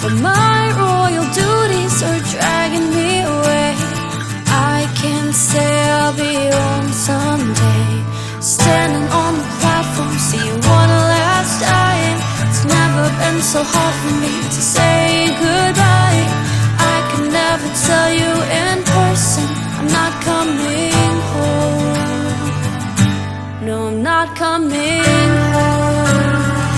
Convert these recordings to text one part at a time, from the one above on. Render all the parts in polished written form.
but my royal duties are dragging me away. I can't say I'll be home someday. Standing on the platform, see you one last time. It's never been so hard for me to say goodbye. I can never tell you in person I'm not coming home. No, I'm not coming home.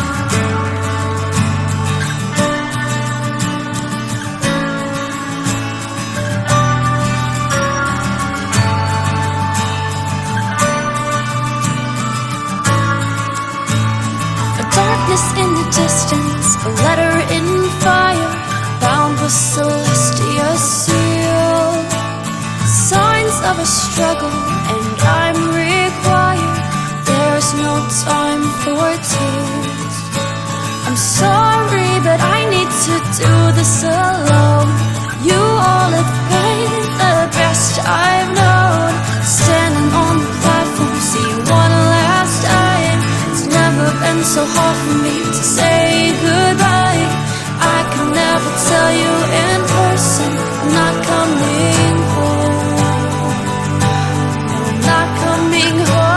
Darkness in the distance, a letter in fire, bound with celestial seal. Signs of a struggle, and I'm required. There's no time for tears. I'm sorry, but I need to do this alone. You all have been the best I've known. Standing on the platform, see you one last time. It's never been so hard for me to say goodbye. I can never tell you in person I'm not coming home. I'm not coming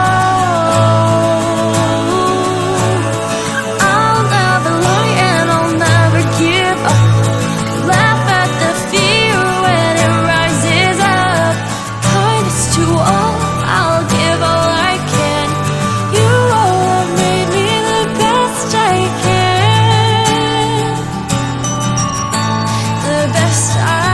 home. I'll never lie and I'll never give up. Laugh at the fear when it rises up. Kindness to all, I'll give all I can. You all have made me the best I can. The best I can.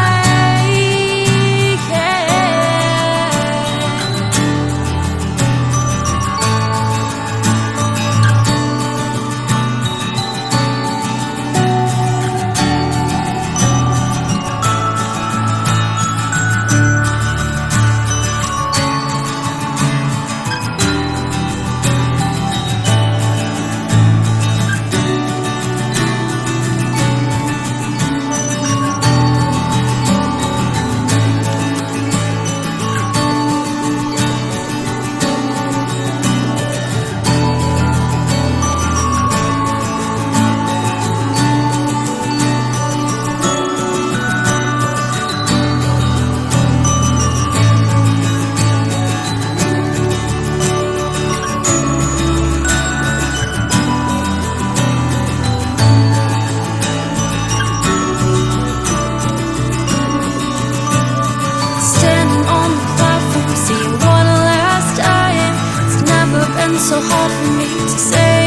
So hard for me to say